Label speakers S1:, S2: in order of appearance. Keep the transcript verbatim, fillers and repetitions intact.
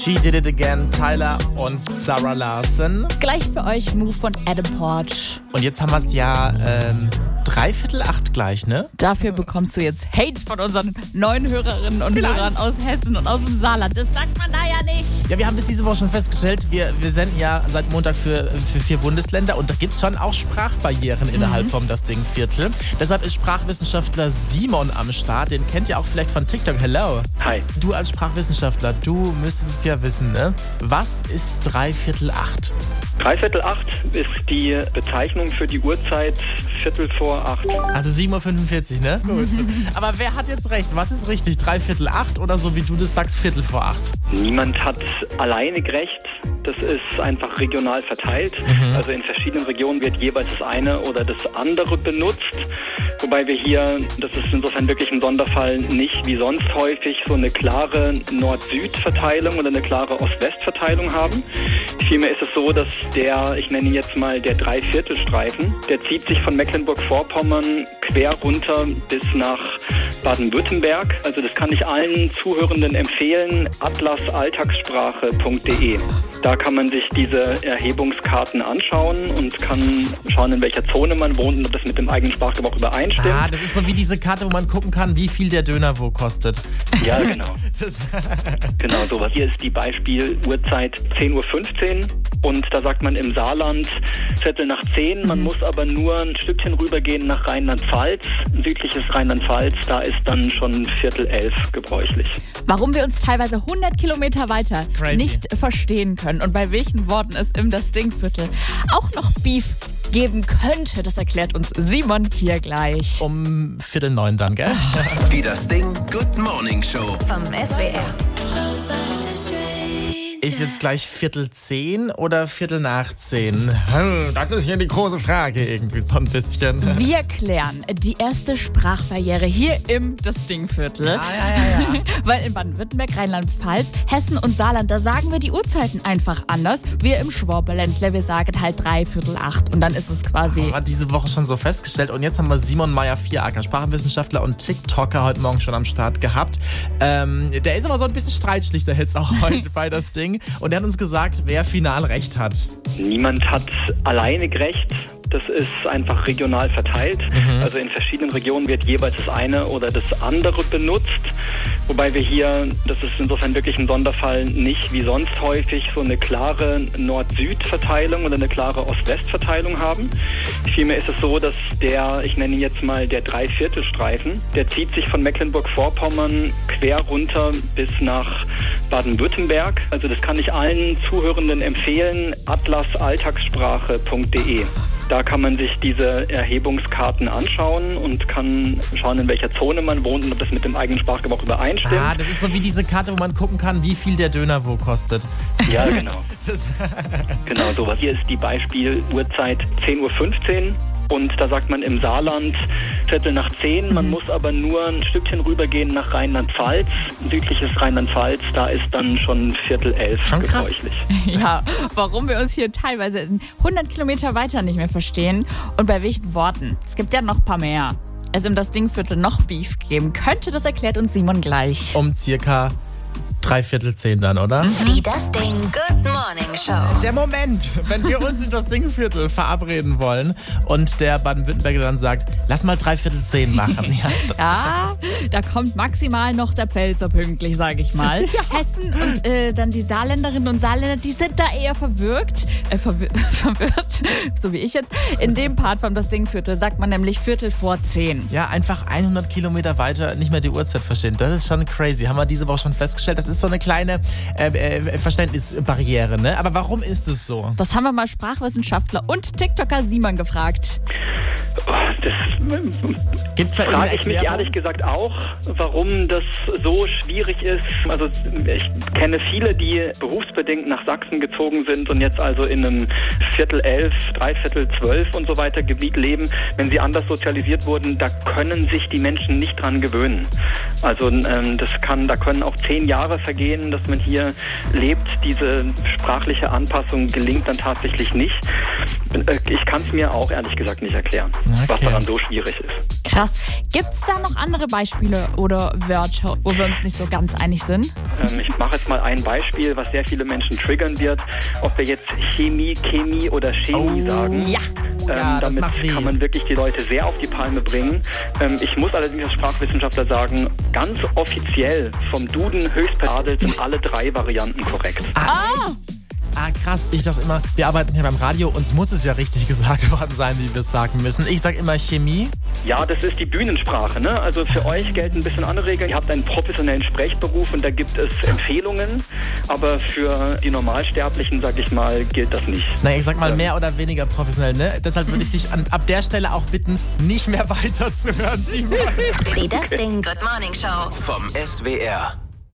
S1: She Did It Again, Tyler und Sarah Larson.
S2: Gleich für euch Move von Adam Porch.
S1: Und jetzt haben wir es ja ähm, dreiviertel acht gleich, ne?
S2: Dafür bekommst du jetzt Hate von unseren neuen Hörerinnen und Vielleicht. Hörern aus Hessen und aus dem Saarland. Das sagt man da ja nicht.
S1: Ja, wir haben das diese Woche schon festgestellt. Wir, wir senden ja seit Montag für, für vier Bundesländer und da gibt es schon auch Sprachbarrieren mhm. innerhalb vom Das Ding Viertel. Deshalb ist Sprachwissenschaftler Simon am Start. Den kennt ihr auch vielleicht von TikTok. Hello.
S3: Hi.
S1: Du als Sprachwissenschaftler, du müsstest es ja wissen, ne? Was ist dreiviertel acht?
S3: Dreiviertel acht ist die Bezeichnung für die Uhrzeit Viertel vor acht.
S1: Also sieben Uhr fünfundvierzig, ne? Gut. Aber wer hat jetzt recht? Was ist richtig? Dreiviertel acht oder so wie du das sagst, Viertel vor acht?
S3: Niemand hat alleinig recht. Das ist einfach regional verteilt. Mhm. Also in verschiedenen Regionen wird jeweils das eine oder das andere benutzt. Wobei wir hier, das ist insofern wirklich ein Sonderfall, nicht wie sonst häufig so eine klare Nord-Süd-Verteilung oder eine klare Ost-West-Verteilung haben. Vielmehr ist es so, dass der, ich nenne ihn jetzt mal der Dreiviertelstreifen, der zieht sich von Mecklenburg-Vorpommern quer runter bis nach Baden-Württemberg. Also das kann ich allen Zuhörenden empfehlen, atlas alltagssprache punkt de. Da kann man sich diese Erhebungskarten anschauen und kann schauen, in welcher Zone man wohnt und ob das mit dem eigenen Sprachgebrauch übereinstimmt.
S1: Ah, das ist so wie diese Karte, wo man gucken kann, wie viel der Döner wo kostet.
S3: Ja, genau. Genau sowas. Hier ist die Beispiel-Uhrzeit zehn Uhr fünfzehn und da sagt man im Saarland Viertel nach zehn. Man mhm. muss aber nur ein Stückchen rübergehen nach Rheinland-Pfalz, südliches Rheinland-Pfalz, da ist dann schon Viertel elf gebräuchlich.
S2: Warum wir uns teilweise hundert Kilometer weiter nicht verstehen können und bei welchen Worten es im Das Ding Viertel auch noch Beef geben könnte, das erklärt uns Simon hier gleich.
S1: Um Viertel neun dann, gell?
S4: Die Das Ding Good Morning Show
S5: vom S W R.
S1: Ist jetzt gleich Viertel zehn oder Viertel nach zehn? Das ist hier die große Frage irgendwie so ein bisschen.
S2: Wir klären die erste Sprachbarriere hier im Das Ding Viertel.
S1: Ja, ja, ja, ja.
S2: Weil in Baden-Württemberg, Rheinland-Pfalz, Hessen und Saarland, da sagen wir die Uhrzeiten einfach anders. Wir im Schwaberländler, wir sagen halt dreiviertel acht und dann ist es quasi...
S1: Das war diese Woche schon so festgestellt und jetzt haben wir Simon Meyer-Vieracker, Sprachwissenschaftler und TikToker, heute Morgen schon am Start gehabt. Ähm, der ist aber so ein bisschen Streitschlichter jetzt auch heute bei Das Ding. Und er hat uns gesagt, wer final recht hat.
S3: Niemand hat alleinig recht. Das ist einfach regional verteilt. Mhm. Also in verschiedenen Regionen wird jeweils das eine oder das andere benutzt. Wobei wir hier, das ist insofern wirklich ein Sonderfall, nicht wie sonst häufig so eine klare Nord-Süd-Verteilung oder eine klare Ost-West-Verteilung haben. Vielmehr ist es so, dass der, ich nenne ihn jetzt mal der Dreiviertelstreifen, der zieht sich von Mecklenburg-Vorpommern quer runter bis nach Baden-Württemberg. Also das kann ich allen Zuhörenden empfehlen, atlas alltagssprache punkt de. Da kann man sich diese Erhebungskarten anschauen und kann schauen, in welcher Zone man wohnt und ob das mit dem eigenen Sprachgebrauch übereinstimmt.
S1: Ah, das ist so wie diese Karte, wo man gucken kann, wie viel der Döner wo kostet.
S3: Ja, genau. Genau sowas. Hier ist die Beispiel-Uhrzeit zehn Uhr fünfzehn. Und da sagt man im Saarland Viertel nach zehn. Man mhm. muss aber nur ein Stückchen rübergehen nach Rheinland-Pfalz, südliches Rheinland-Pfalz, da ist dann schon Viertel elf
S1: schon
S3: gebräuchlich.
S2: Ja, warum wir uns hier teilweise hundert Kilometer weiter nicht mehr verstehen und bei welchen Worten. Es gibt ja noch ein paar mehr. Es im Das Ding Viertel noch Beef geben könnte, das erklärt uns Simon gleich.
S1: Um circa dreiviertel zehn dann, oder?
S5: Die Das Ding Good Morning Show.
S1: Der Moment, wenn wir uns im Das Ding Viertel verabreden wollen und der Baden-Württemberger dann sagt, lass mal dreiviertel zehn machen.
S2: Ja, ja, da kommt maximal noch der Pfälzer pünktlich, sage ich mal. Ja. Hessen und äh, dann die Saarländerinnen und Saarländer, die sind da eher verwirrt, äh, verwir- verwirrt, so wie ich jetzt. In dem Part vom Das Ding Viertel sagt man nämlich Viertel vor zehn.
S1: Ja, einfach hundert Kilometer weiter nicht mehr die Uhrzeit verstehen. Das ist schon crazy. Haben wir diese Woche schon festgestellt. Das ist so eine kleine äh, äh, Verständnisbarriere, ne? Aber warum ist es so?
S2: Das haben wir mal Sprachwissenschaftler und TikToker Simon gefragt.
S3: Oh, das
S1: Gibt's da
S3: frage ich mich ehrlich gesagt auch, warum das so schwierig ist. Also ich kenne viele, die berufsbedingt nach Sachsen gezogen sind und jetzt also in einem Viertel elf, Dreiviertel zwölf und so weiter Gebiet leben. Wenn sie anders sozialisiert wurden, da können sich die Menschen nicht dran gewöhnen. Also ähm, das kann, da können auch zehn Jahre vergehen, dass man hier lebt, diese sprachliche sprachliche Anpassung gelingt dann tatsächlich nicht. Ich kann es mir auch ehrlich gesagt nicht erklären,
S1: okay.
S3: was daran so schwierig ist.
S2: Krass. Gibt's da noch andere Beispiele oder Wörter, wo wir uns nicht so ganz einig sind?
S3: Ähm, ich mache jetzt mal ein Beispiel, was sehr viele Menschen triggern wird. Ob wir jetzt Chemie, Chemie oder Chemie
S1: Oh,
S3: sagen.
S2: Ja.
S3: Ähm,
S1: Ja, das
S3: damit
S1: macht weh.
S3: kann man wirklich die Leute sehr auf die Palme bringen. Ähm, ich muss allerdings als Sprachwissenschaftler sagen, ganz offiziell vom Duden höchst beadelt sind alle drei Varianten korrekt.
S2: Ah!
S1: Ah, krass. Ich dachte immer, wir arbeiten hier beim Radio, uns muss es ja richtig gesagt worden sein, wie wir es sagen müssen. Ich sag immer Chemie.
S3: Ja, das ist die Bühnensprache, ne? Also für euch gelten ein bisschen andere Regeln. Ihr habt einen professionellen Sprechberuf und da gibt es Empfehlungen, aber für die Normalsterblichen, sag ich mal, gilt das nicht.
S1: Na, ich sag mal
S3: Ähm.
S1: mehr oder weniger professionell, ne? Deshalb würde ich dich an, ab der Stelle auch bitten, nicht mehr weiterzuhören, Simon.
S5: Die Das Ding Good Morning Show.
S4: Vom S W R.